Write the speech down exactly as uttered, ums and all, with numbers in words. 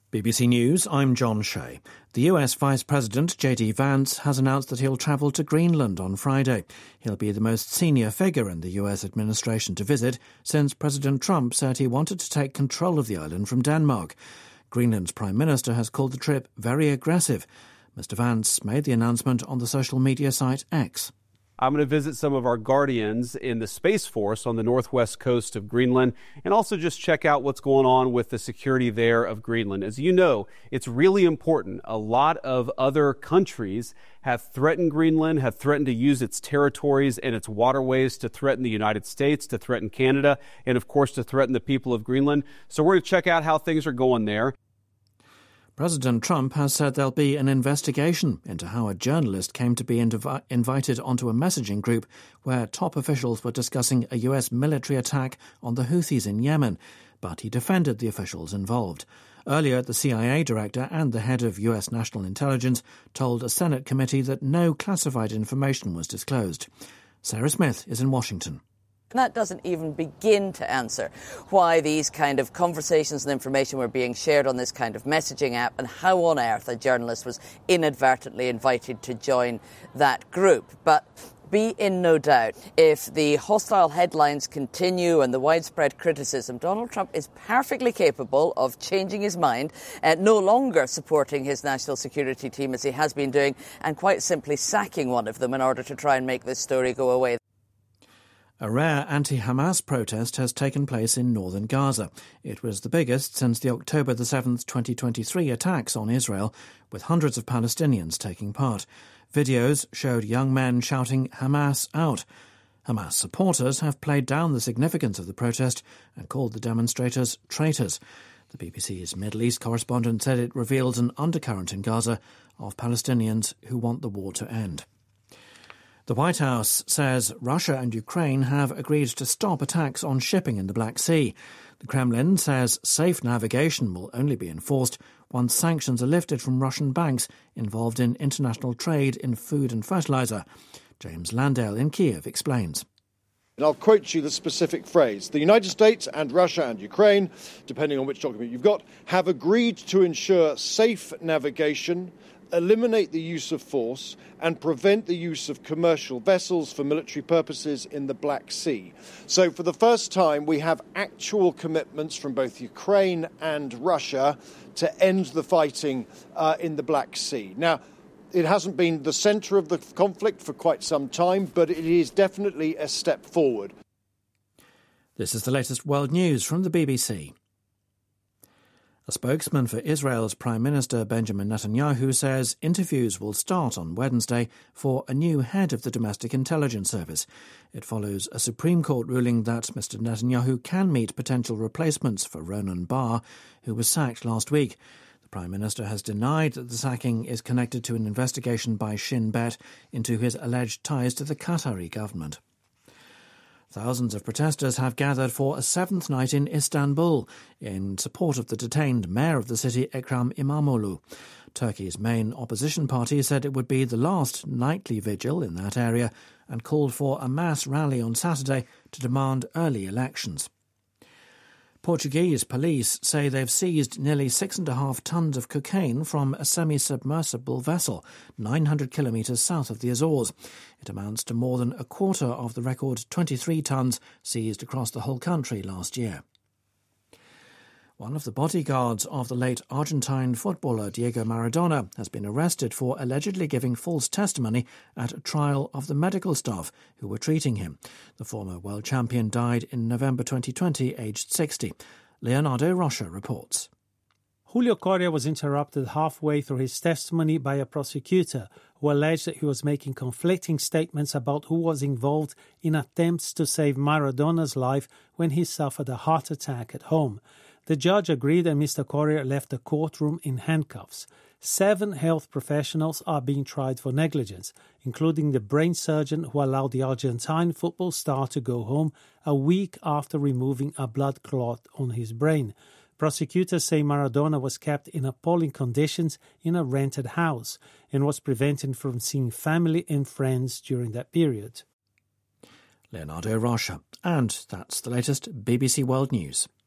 B B C News, I'm John Shea. The U S Vice President, J D Vance, has announced that he'll travel to Greenland on Friday. He'll be the most senior figure in the U S administration to visit since President Trump said he wanted to take control of the island from Denmark. Greenland's Prime Minister has called the trip very aggressive. Mister Vance made the announcement on the social media site X. I'm going to visit some of our guardians in the Space Force on the northwest coast of Greenland and also just check out what's going on with the security there of Greenland. As you know, it's really important. A lot of other countries have threatened Greenland, have threatened to use its territories and its waterways to threaten the United States, to threaten Canada, and of course to threaten the people of Greenland. So we're going to check out how things are going there. President Trump has said there'll be an investigation into how a journalist came to be inv- invited onto a messaging group where top officials were discussing a U S military attack on the Houthis in Yemen, but he defended the officials involved. Earlier, the C I A director and the head of U S National Intelligence told a Senate committee that no classified information was disclosed. Sarah Smith is in Washington. That doesn't even begin to answer why these kind of conversations and information were being shared on this kind of messaging app and how on earth a journalist was inadvertently invited to join that group. But be in no doubt, if the hostile headlines continue and the widespread criticism, Donald Trump is perfectly capable of changing his mind, uh, no longer supporting his national security team as he has been doing, and quite simply sacking one of them in order to try and make this story go away. A rare anti-Hamas protest has taken place in northern Gaza. It was the biggest since the October the seventh, twenty twenty-three attacks on Israel, with hundreds of Palestinians taking part. Videos showed young men shouting Hamas out. Hamas supporters have played down the significance of the protest and called the demonstrators traitors. The B B C's Middle East correspondent said it reveals an undercurrent in Gaza of Palestinians who want the war to end. The White House says Russia and Ukraine have agreed to stop attacks on shipping in the Black Sea. The Kremlin says safe navigation will only be enforced once sanctions are lifted from Russian banks involved in international trade in food and fertilizer. James Landale in Kiev explains. And I'll quote you the specific phrase. The United States and Russia and Ukraine, depending on which document you've got, have agreed to ensure safe navigation, eliminate the use of force and prevent the use of commercial vessels for military purposes in the Black Sea. So for the first time, we have actual commitments from both Ukraine and Russia to end the fighting uh, in the Black Sea. Now, it hasn't been the centre of the conflict for quite some time, but it is definitely a step forward. This is the latest world news from the B B C. A spokesman for Israel's Prime Minister Benjamin Netanyahu says interviews will start on Wednesday for a new head of the Domestic Intelligence Service. It follows a Supreme Court ruling that Mister Netanyahu can meet potential replacements for Ronan Bar, who was sacked last week. The Prime Minister has denied that the sacking is connected to an investigation by Shin Bet into his alleged ties to the Qatari government. Thousands of protesters have gathered for a seventh night in Istanbul in support of the detained mayor of the city, Ekrem İmamoğlu. Turkey's main opposition party said it would be the last nightly vigil in that area and called for a mass rally on Saturday to demand early elections. Portuguese police say they've seized nearly six and a half tonnes of cocaine from a semi-submersible vessel nine hundred kilometres south of the Azores. It amounts to more than a quarter of the record twenty-three tonnes seized across the whole country last year. One of the bodyguards of the late Argentine footballer Diego Maradona has been arrested for allegedly giving false testimony at a trial of the medical staff who were treating him. The former world champion died in November twenty twenty, aged sixty. Leonardo Rocha reports. Julio Coria was interrupted halfway through his testimony by a prosecutor who alleged that he was making conflicting statements about who was involved in attempts to save Maradona's life when he suffered a heart attack at home. The judge agreed and Mister Coria left the courtroom in handcuffs. Seven health professionals are being tried for negligence, including the brain surgeon who allowed the Argentine football star to go home a week after removing a blood clot on his brain. Prosecutors say Maradona was kept in appalling conditions in a rented house and was prevented from seeing family and friends during that period. Leonardo Rocha. And that's the latest B B C World News.